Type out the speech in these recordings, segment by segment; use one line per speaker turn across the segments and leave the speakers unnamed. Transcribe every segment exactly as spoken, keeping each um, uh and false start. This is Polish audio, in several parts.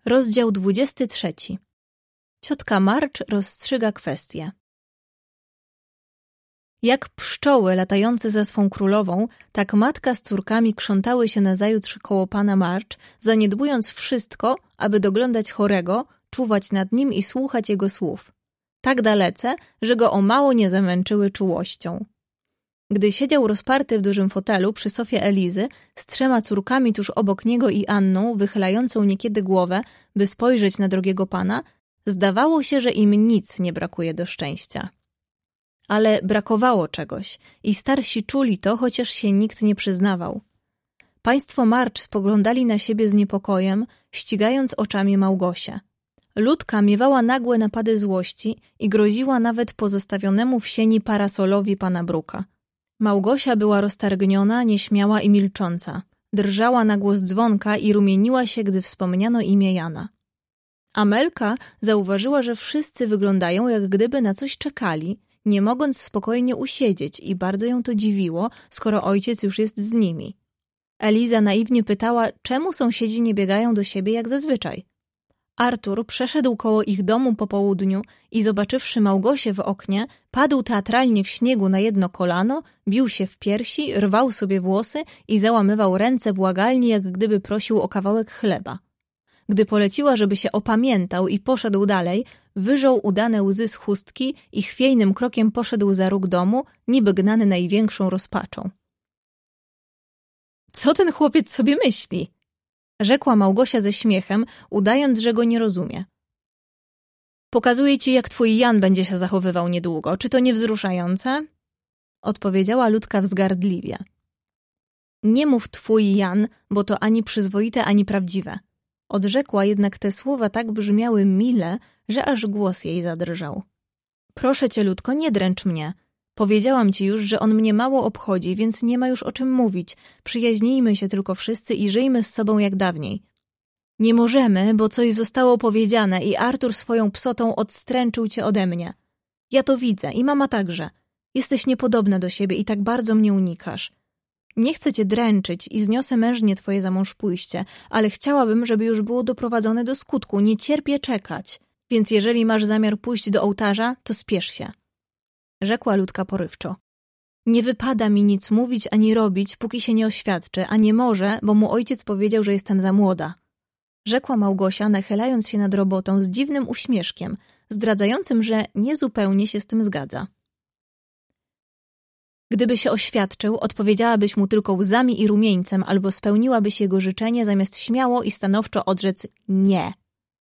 Rozdział dwudziesty trzeci. Ciotka March rozstrzyga kwestię. Jak pszczoły latające za swą królową, tak matka z córkami krzątały się nazajutrz koło pana March, zaniedbując wszystko, aby doglądać chorego, czuwać nad nim i słuchać jego słów. Tak dalece, że go o mało nie zamęczyły czułością. Gdy siedział rozparty w dużym fotelu przy sofie Elizy, z trzema córkami tuż obok niego i Anną, wychylającą niekiedy głowę, by spojrzeć na drogiego pana, zdawało się, że im nic nie brakuje do szczęścia. Ale brakowało czegoś i starsi czuli to, chociaż się nikt nie przyznawał. Państwo March spoglądali na siebie z niepokojem, ścigając oczami Małgosię. Ludka miewała nagłe napady złości i groziła nawet pozostawionemu w sieni parasolowi pana Bruka. Małgosia była roztargniona, nieśmiała i milcząca. Drżała na głos dzwonka i rumieniła się, gdy wspomniano imię Jana. Amelka zauważyła, że wszyscy wyglądają, jak gdyby na coś czekali, nie mogąc spokojnie usiedzieć i bardzo ją to dziwiło, skoro ojciec już jest z nimi. Eliza naiwnie pytała, czemu sąsiedzi nie biegają do siebie jak zazwyczaj. Artur przeszedł koło ich domu po południu i zobaczywszy Małgosię w oknie, padł teatralnie w śniegu na jedno kolano, bił się w piersi, rwał sobie włosy i załamywał ręce błagalnie, jak gdyby prosił o kawałek chleba. Gdy poleciła, żeby się opamiętał i poszedł dalej, wyżął udane łzy z chustki i chwiejnym krokiem poszedł za róg domu, niby gnany największą rozpaczą. Co ten chłopiec sobie myśli? Rzekła Małgosia ze śmiechem, udając, że go nie rozumie. Pokazuję ci, jak twój Jan będzie się zachowywał niedługo. Czy to nie wzruszające? Odpowiedziała Ludka wzgardliwie. Nie mów twój Jan, bo to ani przyzwoite, ani prawdziwe. Odrzekła, jednak te słowa tak brzmiały mile, że aż głos jej zadrżał. Proszę cię, Ludko, nie dręcz mnie. Powiedziałam ci już, że on mnie mało obchodzi, więc nie ma już o czym mówić. Przyjaźnijmy się tylko wszyscy i żyjmy z sobą jak dawniej. Nie możemy, bo coś zostało powiedziane i Artur swoją psotą odstręczył cię ode mnie. Ja to widzę i mama także. Jesteś niepodobna do siebie i tak bardzo mnie unikasz. Nie chcę cię dręczyć i zniosę mężnie twoje za mąż pójście, ale chciałabym, żeby już było doprowadzone do skutku. Nie cierpię czekać. Więc jeżeli masz zamiar pójść do ołtarza, to spiesz się. Rzekła Ludka porywczo. Nie wypada mi nic mówić ani robić, póki się nie oświadczę, a nie może, bo mu ojciec powiedział, że jestem za młoda. Rzekła Małgosia, nachylając się nad robotą z dziwnym uśmieszkiem, zdradzającym, że niezupełnie się z tym zgadza. Gdyby się oświadczył, odpowiedziałabyś mu tylko łzami i rumieńcem, albo spełniłabyś jego życzenie, zamiast śmiało i stanowczo odrzec nie.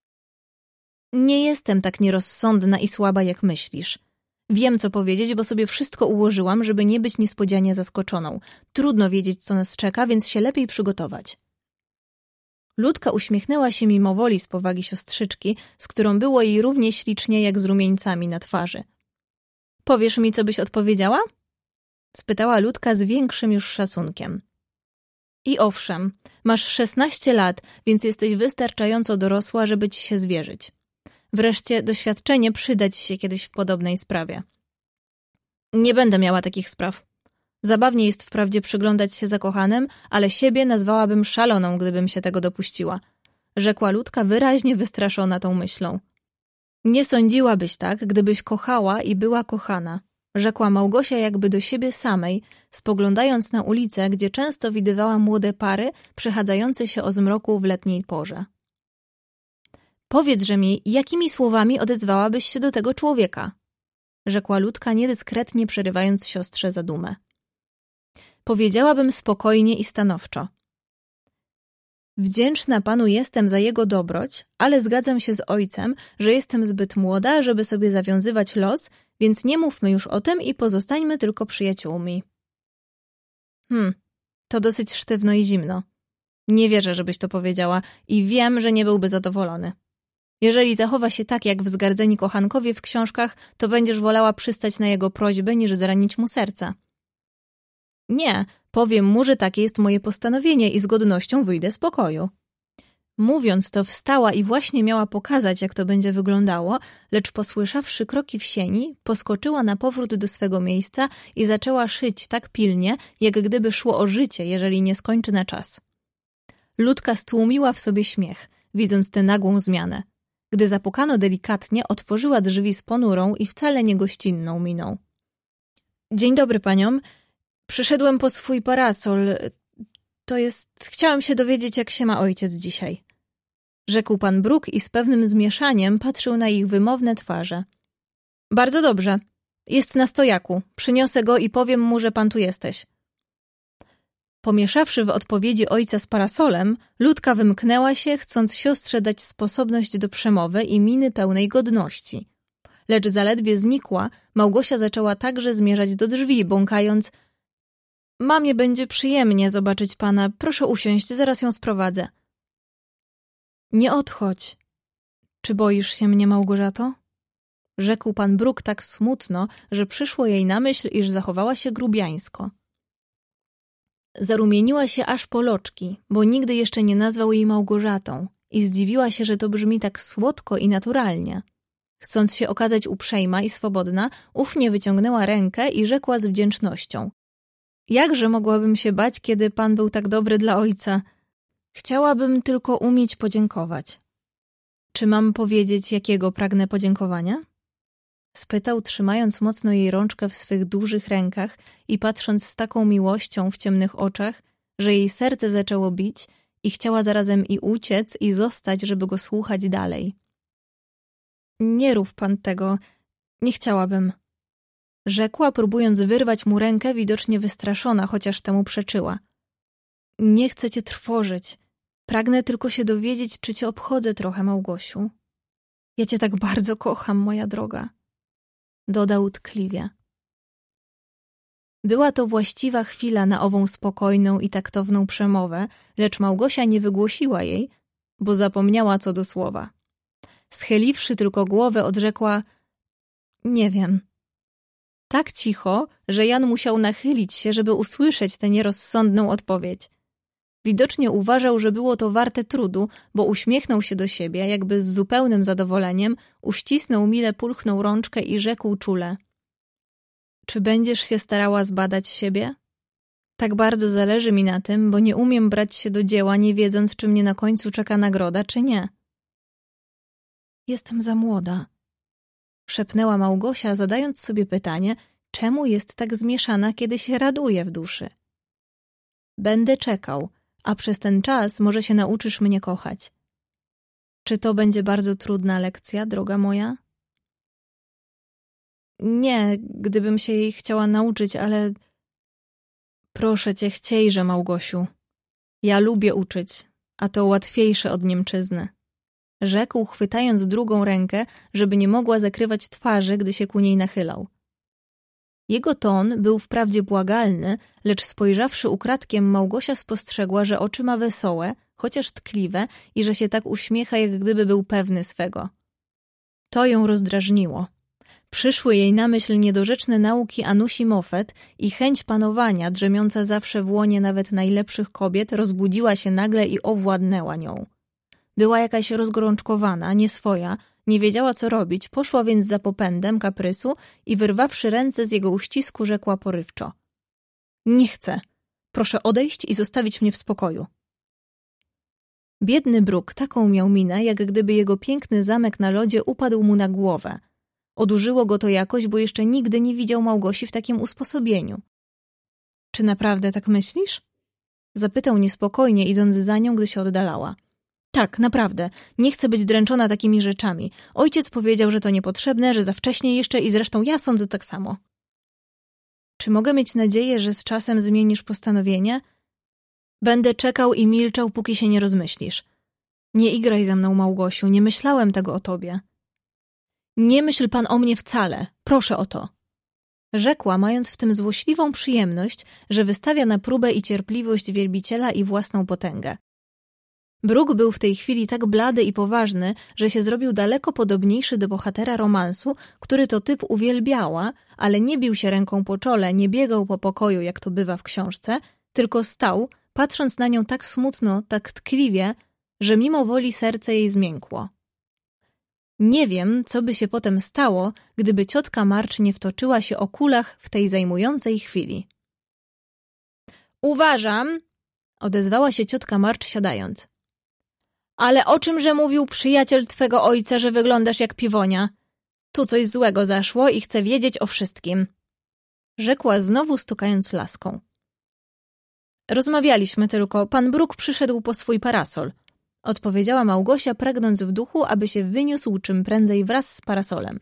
Nie jestem tak nierozsądna i słaba, jak myślisz. Wiem, co powiedzieć, bo sobie wszystko ułożyłam, żeby nie być niespodzianie zaskoczoną. Trudno wiedzieć, co nas czeka, więc się lepiej przygotować. Ludka uśmiechnęła się mimowoli z powagi siostrzyczki, z którą było jej równie ślicznie, jak z rumieńcami na twarzy. Powiesz mi, co byś odpowiedziała? Spytała Ludka z większym już szacunkiem. I owszem, masz szesnaście lat, więc jesteś wystarczająco dorosła, żeby ci się zwierzyć. Wreszcie doświadczenie przyda ci się kiedyś w podobnej sprawie. Nie będę miała takich spraw. Zabawnie jest wprawdzie przyglądać się zakochanym, ale siebie nazwałabym szaloną, gdybym się tego dopuściła. Rzekła Ludka wyraźnie wystraszona tą myślą. Nie sądziłabyś tak, gdybyś kochała i była kochana. Rzekła Małgosia jakby do siebie samej, spoglądając na ulicę, gdzie często widywała młode pary przechadzające się o zmroku w letniej porze. Powiedzże mi, jakimi słowami odezwałabyś się do tego człowieka? Rzekła Ludka, niedyskretnie przerywając siostrze zadumę. Powiedziałabym spokojnie i stanowczo. Wdzięczna panu jestem za jego dobroć, ale zgadzam się z ojcem, że jestem zbyt młoda, żeby sobie zawiązywać los, więc nie mówmy już o tym i pozostańmy tylko przyjaciółmi. Hm, to dosyć sztywno i zimno. Nie wierzę, żebyś to powiedziała i wiem, że nie byłby zadowolony. Jeżeli zachowa się tak, jak wzgardzeni kochankowie w książkach, to będziesz wolała przystać na jego prośbę, niż zranić mu serca. Nie, powiem mu, że takie jest moje postanowienie i z godnością wyjdę z pokoju. Mówiąc to, wstała i właśnie miała pokazać, jak to będzie wyglądało, lecz posłyszawszy kroki w sieni, poskoczyła na powrót do swego miejsca i zaczęła szyć tak pilnie, jak gdyby szło o życie, jeżeli nie skończy na czas. Ludka stłumiła w sobie śmiech. widząc tę nagłą zmianę. Gdy zapukano delikatnie, otworzyła drzwi z ponurą i wcale niegościnną miną. Dzień dobry paniom. Przyszedłem po swój parasol. To jest... Chciałem się dowiedzieć, jak się ma ojciec dzisiaj. Rzekł pan Brooke i z pewnym zmieszaniem patrzył na ich wymowne twarze. Bardzo dobrze. Jest na stojaku. Przyniosę go i powiem mu, że pan tu jesteś. Pomieszawszy w odpowiedzi ojca z parasolem, Ludka wymknęła się, chcąc siostrze dać sposobność do przemowy i miny pełnej godności. Lecz zaledwie znikła, Małgosia zaczęła także zmierzać do drzwi, bąkając: Mamie będzie przyjemnie zobaczyć pana. Proszę usiąść, zaraz ją sprowadzę. Nie odchodź. Czy boisz się mnie, Małgorzato? Rzekł pan Brooke tak smutno, że przyszło jej na myśl, iż zachowała się grubiańsko. Zarumieniła się aż po loczki, bo nigdy jeszcze nie nazwał jej Małgorzatą i zdziwiła się, że to brzmi tak słodko i naturalnie. Chcąc się okazać uprzejma i swobodna, ufnie wyciągnęła rękę i rzekła z wdzięcznością: Jakże mogłabym się bać, kiedy pan był tak dobry dla ojca? Chciałabym tylko umieć podziękować. Czy mam powiedzieć, jakiego pragnę podziękowania? Spytał, trzymając mocno jej rączkę w swych dużych rękach i patrząc z taką miłością w ciemnych oczach, że jej serce zaczęło bić i chciała zarazem i uciec, i zostać, żeby go słuchać dalej. Nie rób pan tego, nie chciałabym. Rzekła, próbując wyrwać mu rękę, widocznie wystraszona, chociaż temu przeczyła. Nie chcę cię trwożyć. Pragnę tylko się dowiedzieć, czy cię obchodzę trochę, Małgosiu. Ja cię tak bardzo kocham, moja droga. Dodał tkliwie. Była to właściwa chwila na ową spokojną i taktowną przemowę, lecz Małgosia nie wygłosiła jej, bo zapomniała co do słowa. Schyliwszy tylko głowę, odrzekła: Nie wiem. Tak cicho, że Jan musiał nachylić się, żeby usłyszeć tę nierozsądną odpowiedź. Widocznie uważał, że było to warte trudu, bo uśmiechnął się do siebie, jakby z zupełnym zadowoleniem, uścisnął mile pulchną rączkę i rzekł czule: Czy będziesz się starała zbadać siebie? Tak bardzo zależy mi na tym, bo nie umiem brać się do dzieła, nie wiedząc, czy mnie na końcu czeka nagroda, czy nie. Jestem za młoda, szepnęła Małgosia, zadając sobie pytanie, czemu jest tak zmieszana, kiedy się raduje w duszy. Będę czekał, a przez ten czas może się nauczysz mnie kochać. Czy to będzie bardzo trudna lekcja, droga moja? Nie, gdybym się jej chciała nauczyć, ale... Proszę cię, chciejże, Małgosiu. Ja lubię uczyć, a to łatwiejsze od Niemczyzny. Rzekł, chwytając drugą rękę, żeby nie mogła zakrywać twarzy, gdy się ku niej nachylał. Jego ton był wprawdzie błagalny, lecz spojrzawszy ukradkiem, Małgosia spostrzegła, że oczy ma wesołe, chociaż tkliwe i że się tak uśmiecha, jak gdyby był pewny swego. To ją rozdrażniło. Przyszły jej na myśl niedorzeczne nauki Anusi Moffett i chęć panowania, drzemiąca zawsze w łonie nawet najlepszych kobiet, rozbudziła się nagle i owładnęła nią. Była jakaś rozgorączkowana, nieswoja, nie wiedziała co robić, poszła więc za popędem kaprysu i wyrwawszy ręce z jego uścisku, rzekła porywczo: Nie chcę. Proszę odejść i zostawić mnie w spokoju. Biedny Brooke taką miał minę, jak gdyby jego piękny zamek na lodzie upadł mu na głowę. Odurzyło go to jakoś, bo jeszcze nigdy nie widział Małgosi w takim usposobieniu. Czy naprawdę tak myślisz? Zapytał niespokojnie, idąc za nią, gdy się oddalała. Tak, naprawdę. Nie chcę być dręczona takimi rzeczami. Ojciec powiedział, że to niepotrzebne, że za wcześnie jeszcze i zresztą ja sądzę tak samo. Czy mogę mieć nadzieję, że z czasem zmienisz postanowienie? Będę czekał i milczał, póki się nie rozmyślisz. Nie igraj ze mną, Małgosiu, nie myślałem tego o tobie. Nie myśl pan o mnie wcale, proszę o to. Rzekła, mając w tym złośliwą przyjemność, że wystawia na próbę i cierpliwość wielbiciela i własną potęgę. Brooke był w tej chwili tak blady i poważny, że się zrobił daleko podobniejszy do bohatera romansu, który to typ uwielbiała, ale nie bił się ręką po czole, nie biegał po pokoju, jak to bywa w książce, tylko stał, patrząc na nią tak smutno, tak tkliwie, że mimo woli serce jej zmiękło. Nie wiem, co by się potem stało, gdyby ciotka March nie wtoczyła się o kulach w tej zajmującej chwili. Uważam, odezwała się ciotka March siadając, Ale o czymże mówił przyjaciel twego ojca, że wyglądasz jak piwonia? Tu coś złego zaszło i chcę wiedzieć o wszystkim. Rzekła znowu stukając laską. Rozmawialiśmy tylko, pan Brooke przyszedł po swój parasol. Odpowiedziała Małgosia, pragnąc w duchu, aby się wyniósł czym prędzej wraz z parasolem.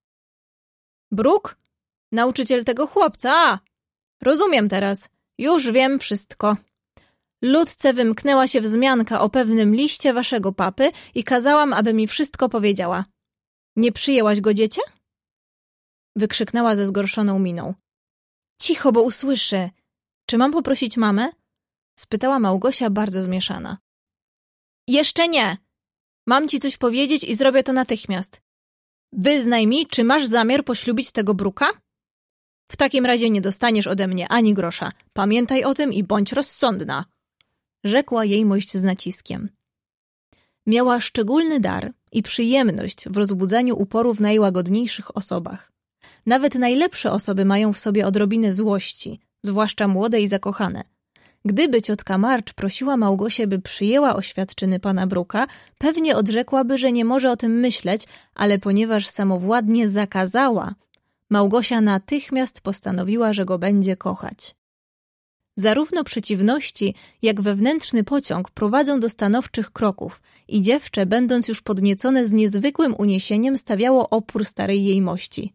Brooke? Nauczyciel tego chłopca? A! Rozumiem teraz. Już wiem wszystko. Ludce wymknęła się wzmianka o pewnym liście waszego papy i kazałam, aby mi wszystko powiedziała. Nie przyjęłaś go, dziecię? Wykrzyknęła ze zgorszoną miną. Cicho, bo usłyszy. Czy mam poprosić mamę? Spytała Małgosia bardzo zmieszana. Jeszcze nie. Mam ci coś powiedzieć i zrobię to natychmiast. Wyznaj mi, czy masz zamiar poślubić tego Brooka? W takim razie nie dostaniesz ode mnie ani grosza. Pamiętaj o tym i bądź rozsądna. Rzekła jejmość z naciskiem. Miała szczególny dar i przyjemność w rozbudzaniu uporu w najłagodniejszych osobach. Nawet najlepsze osoby mają w sobie odrobinę złości, zwłaszcza młode i zakochane. Gdyby ciotka March prosiła Małgosię, by przyjęła oświadczyny pana Brooka, pewnie odrzekłaby, że nie może o tym myśleć, ale ponieważ samowładnie zakazała, Małgosia natychmiast postanowiła, że go będzie kochać. Zarówno przeciwności, jak wewnętrzny pociąg prowadzą do stanowczych kroków i dziewczę, będąc już podniecone z niezwykłym uniesieniem, stawiało opór starej jejmości.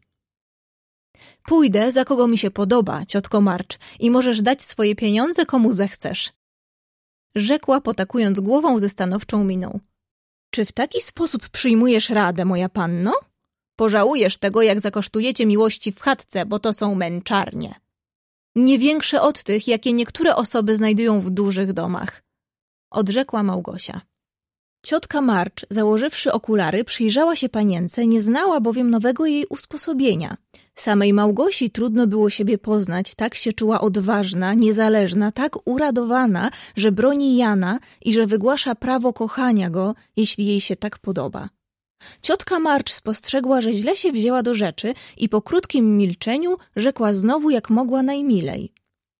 Pójdę, za kogo mi się podoba, ciotko March, i możesz dać swoje pieniądze, komu zechcesz. Rzekła, potakując głową ze stanowczą miną. Czy w taki sposób przyjmujesz radę, moja panno? Pożałujesz tego, jak zakosztujecie miłości w chatce, bo to są męczarnie. Nie większe od tych, jakie niektóre osoby znajdują w dużych domach. Odrzekła Małgosia. Ciotka March, założywszy okulary, przyjrzała się panience, nie znała bowiem nowego jej usposobienia. Samej Małgosi trudno było siebie poznać, tak się czuła odważna, niezależna, tak uradowana, że broni Jana i że wygłasza prawo kochania go, jeśli jej się tak podoba. Ciotka March spostrzegła, że źle się wzięła do rzeczy i po krótkim milczeniu rzekła znowu, jak mogła najmilej.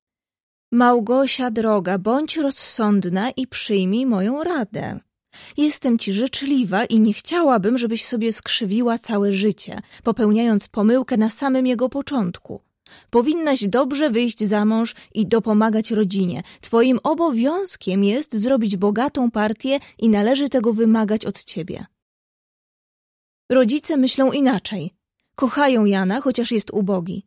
Małgosia droga, bądź rozsądna i przyjmij moją radę. Jestem ci życzliwa i nie chciałabym, żebyś sobie skrzywiła całe życie, popełniając pomyłkę na samym jego początku. Powinnaś dobrze wyjść za mąż i dopomagać rodzinie. Twoim obowiązkiem jest zrobić bogatą partię i należy tego wymagać od ciebie. Rodzice myślą inaczej. Kochają Jana, chociaż jest ubogi.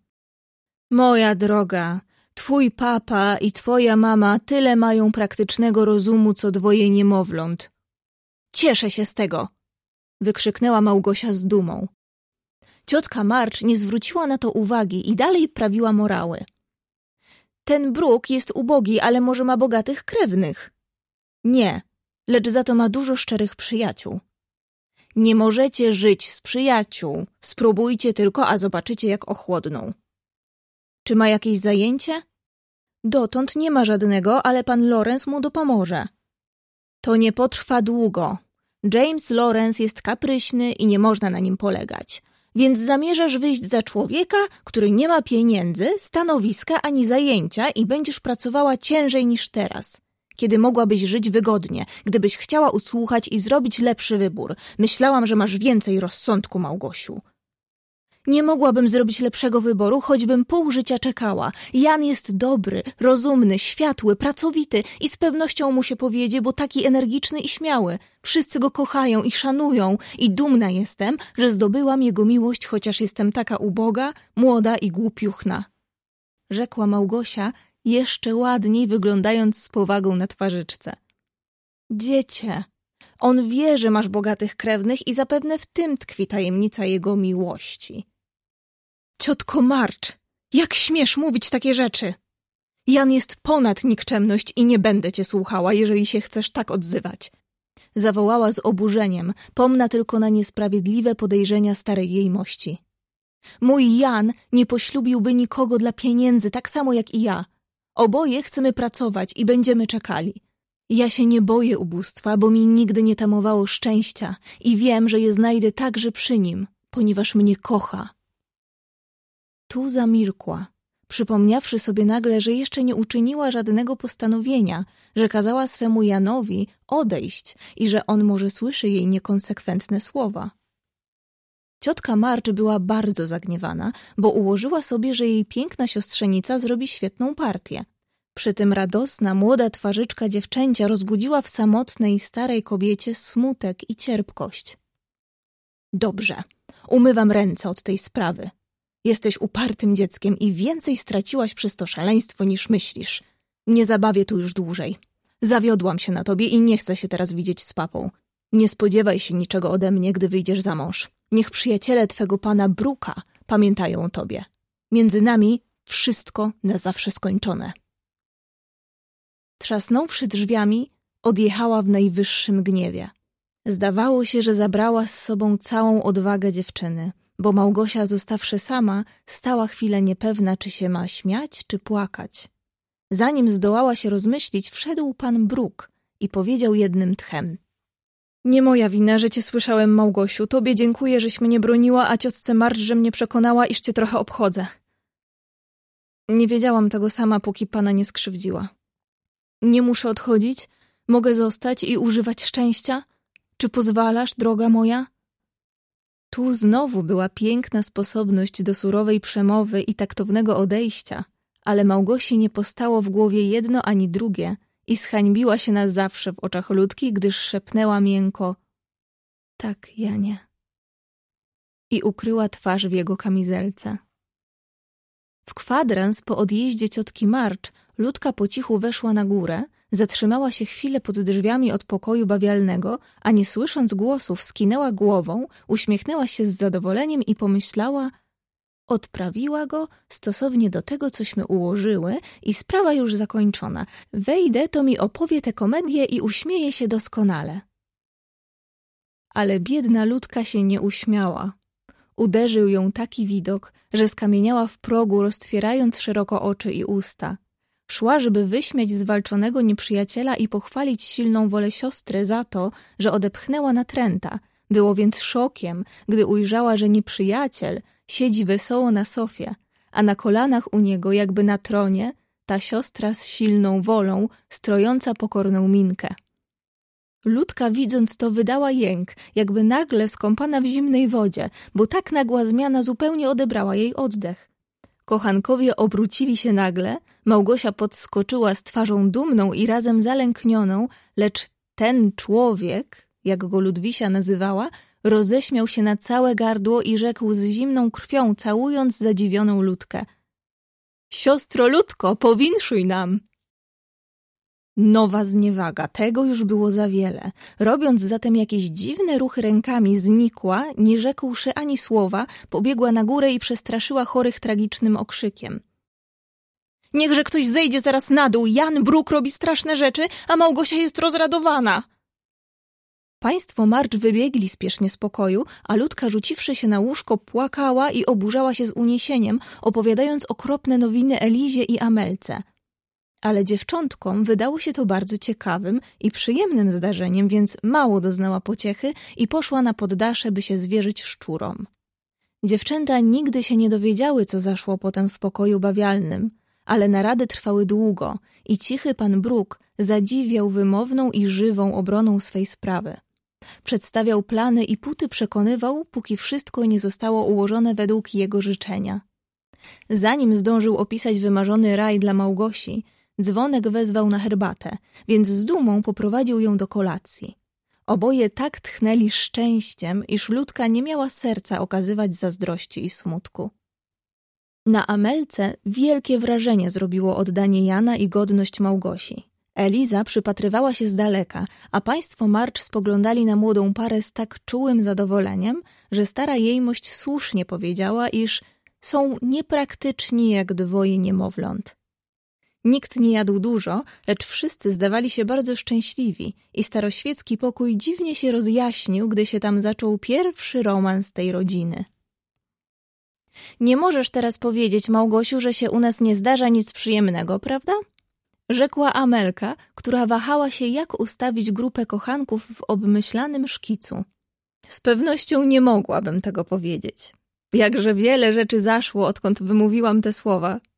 Moja droga, twój papa i twoja mama tyle mają praktycznego rozumu, co dwoje niemowląt. Cieszę się z tego! Wykrzyknęła Małgosia z dumą. Ciotka March nie zwróciła na to uwagi i dalej prawiła morały. Ten Brooke jest ubogi, ale może ma bogatych krewnych. Nie, lecz za to ma dużo szczerych przyjaciół. Nie możecie żyć z przyjaciół. Spróbujcie tylko, a zobaczycie, jak ochłodną. Czy ma jakieś zajęcie? Dotąd nie ma żadnego, ale pan Lawrence mu dopomoże. To nie potrwa długo. James Lawrence jest kapryśny i nie można na nim polegać. Więc zamierzasz wyjść za człowieka, który nie ma pieniędzy, stanowiska ani zajęcia i będziesz pracowała ciężej niż teraz. Kiedy mogłabyś żyć wygodnie, gdybyś chciała usłuchać i zrobić lepszy wybór. Myślałam, że masz więcej rozsądku, Małgosiu. Nie mogłabym zrobić lepszego wyboru, choćbym pół życia czekała. Jan jest dobry, rozumny, światły, pracowity i z pewnością mu się powiedzie, bo taki energiczny i śmiały. Wszyscy go kochają i szanują i dumna jestem, że zdobyłam jego miłość, chociaż jestem taka uboga, młoda i głupiuchna. Rzekła Małgosia, jeszcze ładniej wyglądając z powagą na twarzyczce. Dziecię, on wie, że masz bogatych krewnych i zapewne w tym tkwi tajemnica jego miłości. Ciotko March, jak śmiesz mówić takie rzeczy? Jan jest ponad nikczemność i nie będę cię słuchała, jeżeli się chcesz tak odzywać. Zawołała z oburzeniem, pomna tylko na niesprawiedliwe podejrzenia starej jejmości. Mój Jan nie poślubiłby nikogo dla pieniędzy, tak samo jak i ja. Oboje chcemy pracować i będziemy czekali. Ja się nie boję ubóstwa, bo mi nigdy nie tamowało szczęścia i wiem, że je znajdę także przy nim, ponieważ mnie kocha. Tu zamilkła. przypomniawszy sobie nagle, że jeszcze nie uczyniła żadnego postanowienia, że kazała swemu Janowi odejść i że on może słyszy jej niekonsekwentne słowa. Ciotka Marcz była bardzo zagniewana, bo ułożyła sobie, że jej piękna siostrzenica zrobi świetną partię. Przy tym radosna, młoda twarzyczka dziewczęcia rozbudziła w samotnej, starej kobiecie smutek i cierpkość. Dobrze, umywam ręce od tej sprawy. Jesteś upartym dzieckiem i więcej straciłaś przez to szaleństwo niż myślisz. Nie zabawię tu już dłużej. Zawiodłam się na tobie i nie chcę się teraz widzieć z papą. Nie spodziewaj się niczego ode mnie, gdy wyjdziesz za mąż. Niech przyjaciele twego pana Brooka pamiętają o tobie. Między nami wszystko na zawsze skończone. Trzasnąwszy drzwiami, odjechała w najwyższym gniewie. Zdawało się, że zabrała z sobą całą odwagę dziewczyny, bo Małgosia, zostawszy sama, stała chwilę niepewna, czy się ma śmiać, czy płakać. Zanim zdołała się rozmyślić, wszedł pan Brooke i powiedział jednym tchem: Nie moja wina, że cię słyszałem, Małgosiu. Tobie dziękuję, żeś mnie broniła, a ciotce Marcz, że mnie przekonała, iż cię trochę obchodzę. Nie wiedziałam tego sama, póki pana nie skrzywdziła. Nie muszę odchodzić? Mogę zostać i używać szczęścia? Czy pozwalasz, droga moja? Tu znowu była piękna sposobność do surowej przemowy i taktownego odejścia, ale Małgosi nie postało w głowie jedno ani drugie i zhańbiła się na zawsze w oczach Ludki, gdyż szepnęła miękko: Tak, Janie. I ukryła twarz w jego kamizelce. W kwadrans po odjeździe ciotki Marcz Ludka po cichu weszła na górę, zatrzymała się chwilę pod drzwiami od pokoju bawialnego, a nie słysząc głosów skinęła głową, uśmiechnęła się z zadowoleniem i pomyślała: odprawiła go stosownie do tego, cośmy ułożyły i sprawa już zakończona. Wejdę, to mi opowie tę komedię i uśmieje się doskonale. Ale biedna Ludka się nie uśmiała. Uderzył ją taki widok, że skamieniała w progu, roztwierając szeroko oczy i usta. Szła, żeby wyśmiać zwalczonego nieprzyjaciela i pochwalić silną wolę siostry za to, że odepchnęła natręta. Było więc szokiem, gdy ujrzała, że nieprzyjaciel siedzi wesoło na sofie, a na kolanach u niego, jakby na tronie, ta siostra z silną wolą, strojąca pokorną minkę. Ludka, widząc to, wydała jęk, jakby nagle skąpana w zimnej wodzie, bo tak nagła zmiana zupełnie odebrała jej oddech. Kochankowie obrócili się nagle, Małgosia podskoczyła z twarzą dumną i razem zalęknioną, lecz ten człowiek, jak go Ludwisia nazywała, roześmiał się na całe gardło i rzekł z zimną krwią, całując zadziwioną Ludkę: Siostro Ludko, powinszuj nam! Nowa zniewaga, tego już było za wiele. Robiąc zatem jakieś dziwne ruchy rękami, znikła, nie rzekłszy ani słowa, pobiegła na górę i przestraszyła chorych tragicznym okrzykiem. Niechże ktoś zejdzie zaraz na dół, Jan Brooke robi straszne rzeczy, a Małgosia jest rozradowana. Państwo Marcz wybiegli spiesznie z pokoju, a Ludka, rzuciwszy się na łóżko, płakała i oburzała się z uniesieniem, opowiadając okropne nowiny Elizie i Amelce. Ale dziewczątkom wydało się to bardzo ciekawym i przyjemnym zdarzeniem, więc mało doznała pociechy i poszła na poddasze, by się zwierzyć szczurom. Dziewczęta nigdy się nie dowiedziały, co zaszło potem w pokoju bawialnym, ale narady trwały długo i cichy pan Brooke zadziwiał wymowną i żywą obroną swej sprawy. Przedstawiał plany i póty przekonywał, póki wszystko nie zostało ułożone według jego życzenia. Zanim zdążył opisać wymarzony raj dla Małgosi, dzwonek wezwał na herbatę, więc z dumą poprowadził ją do kolacji. Oboje tak tchnęli szczęściem, iż Ludka nie miała serca okazywać zazdrości i smutku. Na Amelce wielkie wrażenie zrobiło oddanie Jana i godność Małgosi. Eliza przypatrywała się z daleka, a państwo Marcz spoglądali na młodą parę z tak czułym zadowoleniem, że stara jejmość słusznie powiedziała, iż są niepraktyczni jak dwoje niemowląt. Nikt nie jadł dużo, lecz wszyscy zdawali się bardzo szczęśliwi i staroświecki pokój dziwnie się rozjaśnił, gdy się tam zaczął pierwszy romans tej rodziny. Nie możesz teraz powiedzieć, Małgosiu, że się u nas nie zdarza nic przyjemnego, prawda? Rzekła Amelka, która wahała się, jak ustawić grupę kochanków w obmyślanym szkicu. Z pewnością nie mogłabym tego powiedzieć. Jakże wiele rzeczy zaszło, odkąd wymówiłam te słowa.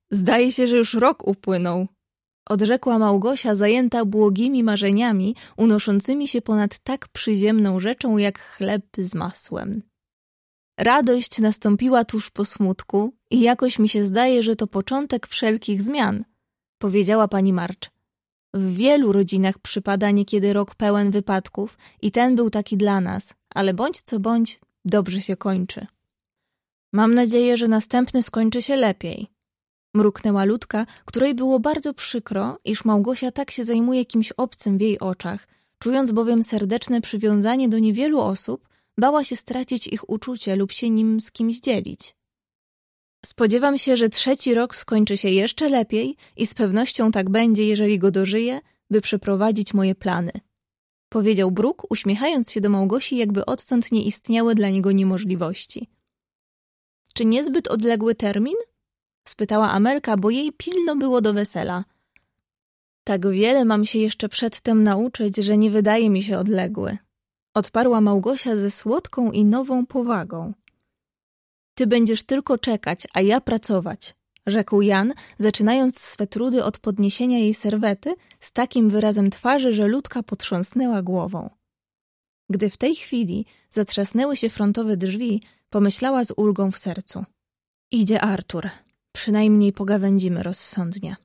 Zdaje się, że już rok upłynął, odrzekła Małgosia, zajęta błogimi marzeniami, unoszącymi się ponad tak przyziemną rzeczą jak chleb z masłem. Radość nastąpiła tuż po smutku i jakoś mi się zdaje, że to początek wszelkich zmian, powiedziała pani March. W wielu rodzinach przypada niekiedy rok pełen wypadków i ten był taki dla nas, ale bądź co bądź, dobrze się kończy. Mam nadzieję, że następny skończy się lepiej. Mruknęła Ludka, której było bardzo przykro, iż Małgosia tak się zajmuje kimś obcym w jej oczach, czując bowiem serdeczne przywiązanie do niewielu osób, bała się stracić ich uczucie lub się nim z kimś dzielić. Spodziewam się, że trzeci rok skończy się jeszcze lepiej i z pewnością tak będzie, jeżeli go dożyję, by przeprowadzić moje plany. Powiedział Brooke, uśmiechając się do Małgosi, jakby odtąd nie istniały dla niego niemożliwości. Czy niezbyt odległy termin? Spytała Amelka, bo jej pilno było do wesela. Tak wiele mam się jeszcze przedtem nauczyć, że nie wydaje mi się odległy. Odparła Małgosia ze słodką i nową powagą. Ty będziesz tylko czekać, a ja pracować, rzekł Jan, zaczynając swe trudy od podniesienia jej serwety z takim wyrazem twarzy, że Ludka potrząsnęła głową. Gdy w tej chwili zatrzasnęły się frontowe drzwi, pomyślała z ulgą w sercu. Idzie Artur, przynajmniej pogawędzimy rozsądnie.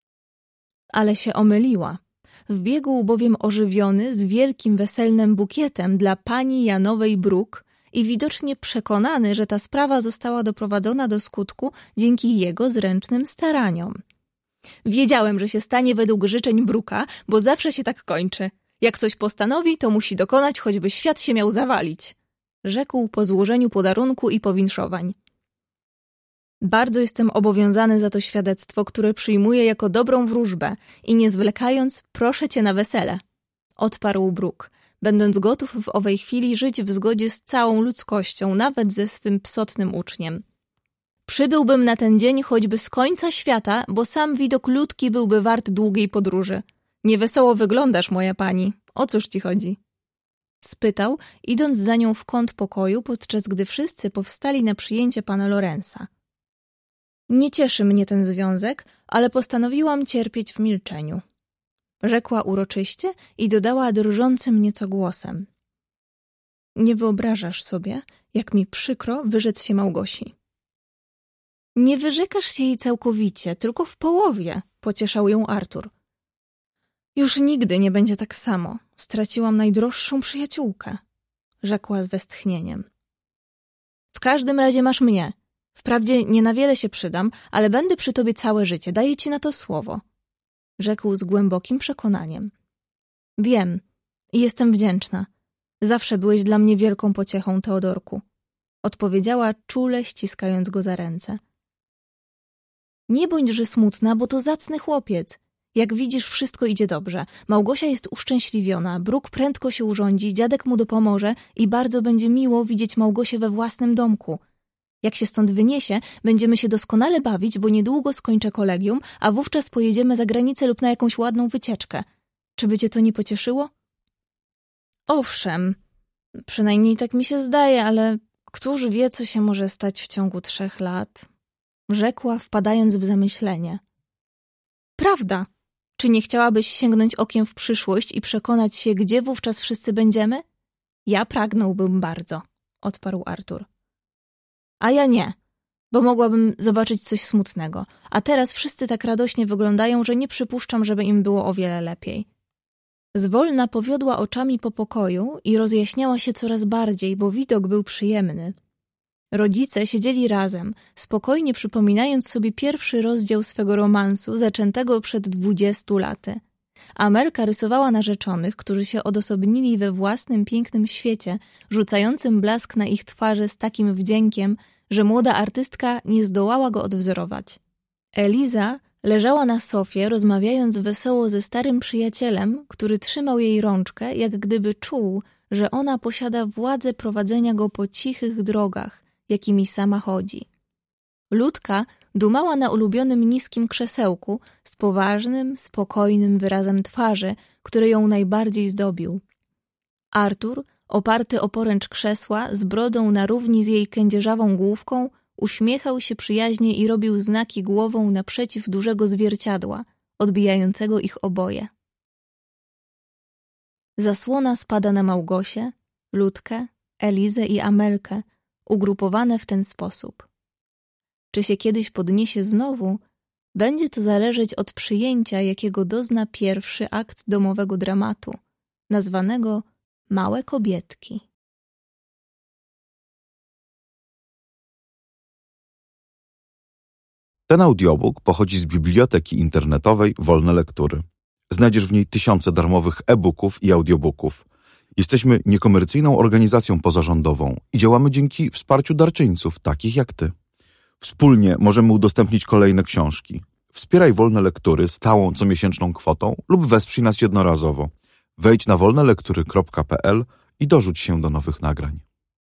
Ale się omyliła. Wbiegł bowiem ożywiony z wielkim weselnym bukietem dla pani Janowej Brooke i widocznie przekonany, że ta sprawa została doprowadzona do skutku dzięki jego zręcznym staraniom. Wiedziałem, że się stanie według życzeń Brooka, bo zawsze się tak kończy. Jak coś postanowi, to musi dokonać, choćby świat się miał zawalić, rzekł po złożeniu podarunku i powinszowań. Bardzo jestem obowiązany za to świadectwo, które przyjmuję jako dobrą wróżbę i nie zwlekając, proszę cię na wesele, odparł Brooke, będąc gotów w owej chwili żyć w zgodzie z całą ludzkością, nawet ze swym psotnym uczniem. Przybyłbym na ten dzień choćby z końca świata, bo sam widok Ludki byłby wart długiej podróży. Niewesoło wyglądasz, moja pani. O cóż ci chodzi? Spytał, idąc za nią w kąt pokoju, podczas gdy wszyscy powstali na przyjęcie pana Lorenza. Nie cieszy mnie ten związek, ale postanowiłam cierpieć w milczeniu. Rzekła uroczyście i dodała drżącym nieco głosem. Nie wyobrażasz sobie, jak mi przykro wyrzec się Małgosi. Nie wyrzekasz się jej całkowicie, tylko w połowie, pocieszał ją Artur. Już nigdy nie będzie tak samo. Straciłam najdroższą przyjaciółkę, rzekła z westchnieniem. W każdym razie masz mnie. Wprawdzie nie na wiele się przydam, ale będę przy tobie całe życie, daję ci na to słowo, rzekł z głębokim przekonaniem. Wiem i jestem wdzięczna. Zawsze byłeś dla mnie wielką pociechą, Teodorku, odpowiedziała czule, ściskając go za ręce. Nie bądźże smutna, bo to zacny chłopiec. Jak widzisz, wszystko idzie dobrze. Małgosia jest uszczęśliwiona, Brooke prędko się urządzi, dziadek mu dopomoże i bardzo będzie miło widzieć Małgosię we własnym domku. Jak się stąd wyniesie, będziemy się doskonale bawić, bo niedługo skończę kolegium, a wówczas pojedziemy za granicę lub na jakąś ładną wycieczkę. Czy by cię to nie pocieszyło? Owszem, przynajmniej tak mi się zdaje, ale któż wie, co się może stać w ciągu trzech lat? Rzekła, wpadając w zamyślenie. Prawda. Czy nie chciałabyś sięgnąć okiem w przyszłość i przekonać się, gdzie wówczas wszyscy będziemy? Ja pragnąłbym bardzo, odparł Artur. A ja nie, bo mogłabym zobaczyć coś smutnego, a teraz wszyscy tak radośnie wyglądają, że nie przypuszczam, żeby im było o wiele lepiej. Zwolna powiodła oczami po pokoju i rozjaśniała się coraz bardziej, bo widok był przyjemny. Rodzice siedzieli razem, spokojnie przypominając sobie pierwszy rozdział swego romansu, zaczętego przed dwudziestu laty. Amelka rysowała narzeczonych, którzy się odosobnili we własnym pięknym świecie, rzucającym blask na ich twarze z takim wdziękiem, że młoda artystka nie zdołała go odwzorować. Eliza leżała na sofie, rozmawiając wesoło ze starym przyjacielem, który trzymał jej rączkę, jak gdyby czuł, że ona posiada władzę prowadzenia go po cichych drogach, jakimi sama chodzi. Ludka dumała na ulubionym niskim krzesełku z poważnym, spokojnym wyrazem twarzy, który ją najbardziej zdobił. Artur, oparty o poręcz krzesła, z brodą na równi z jej kędzierzawą główką, Uśmiechał się przyjaźnie i robił znaki głową naprzeciw dużego zwierciadła, odbijającego ich oboje. Zasłona spada na Małgosię, Ludkę, Elizę i Amelkę, ugrupowane w ten sposób. Czy się kiedyś podniesie znowu, będzie to zależeć od przyjęcia, jakiego dozna pierwszy akt domowego dramatu, nazwanego Małe kobietki.
Ten audiobook pochodzi z biblioteki internetowej Wolne Lektury. Znajdziesz w niej tysiące darmowych e-booków i audiobooków. Jesteśmy niekomercyjną organizacją pozarządową i działamy dzięki wsparciu darczyńców, takich jak ty. Wspólnie możemy udostępnić kolejne książki. Wspieraj Wolne Lektury stałą comiesięczną kwotą lub wesprzyj nas jednorazowo. Wejdź na wolne lektury kropka p l i dorzuć się do nowych nagrań.